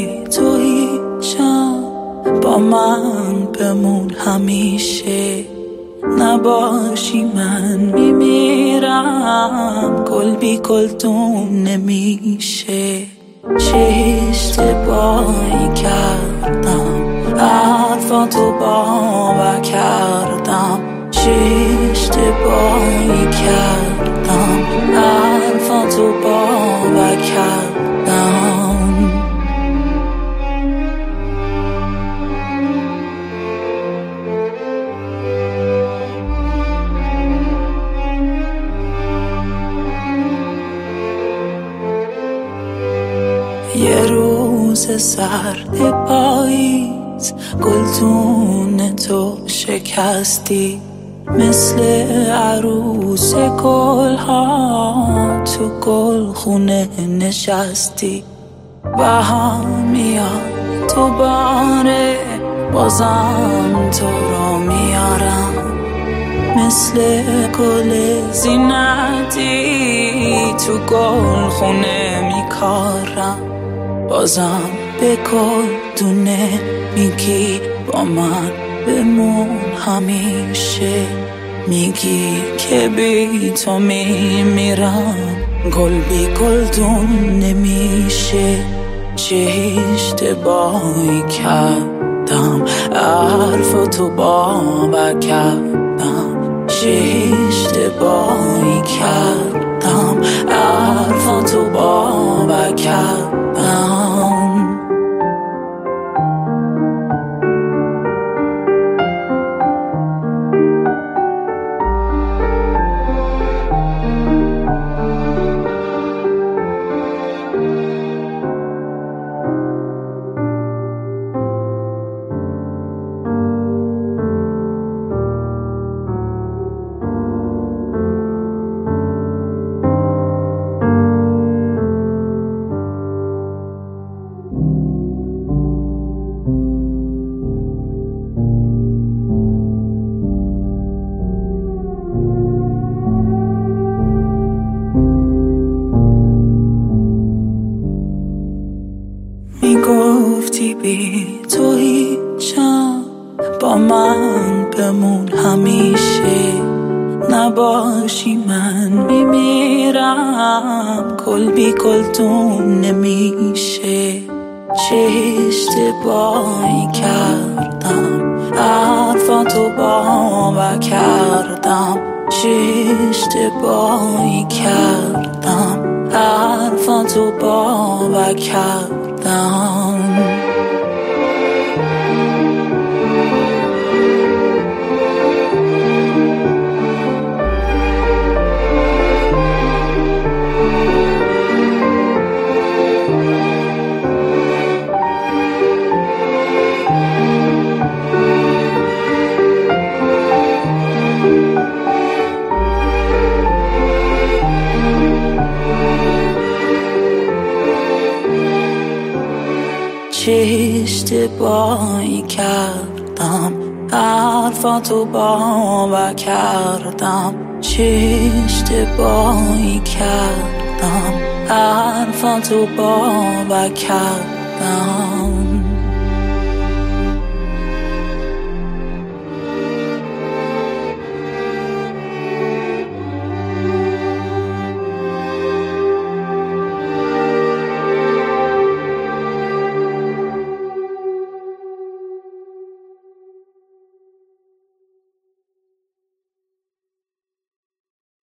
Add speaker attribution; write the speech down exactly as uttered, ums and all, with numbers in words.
Speaker 1: بی تو هیچم، با من بمون همیشه. نباشی من میمیرم، گل بی گلدون نمیشه. چه اشتباهی کردم، حرفاتو باور کردم. چه اشتباهی کردم، حرفاتو باور کردم. یه روز سرد پاییز، گلدون تو شکستی. مثل عروس گلها تو گلخونه نشستی. بهم میاد تو باره، بازم تو رو میارم. مثل گل زینتی تو گلخونه میکارم. بازم به گلدونه میگی با من بمون همیشه. میگی که بی تو میمیرم، گل بی گلدون نمیشه. چه اشتباهی کردم، حرفاتو باور کردم. چه اشتباهی کردم، حرفاتو باور کردم. میگفتی بی تو هیچم، با من بمون همیشه. نباشی من میمیرم، گل بی گلدون نمیشه. چه اشتباهی کردم، حرفاتو باور کردم. چه اشتباهی کردم، حرفاتو باور کردم. چه اشتباهی کردم، حرفاتو باور کردم. چه اشتباهی کردم، حرفاتو باور کردم.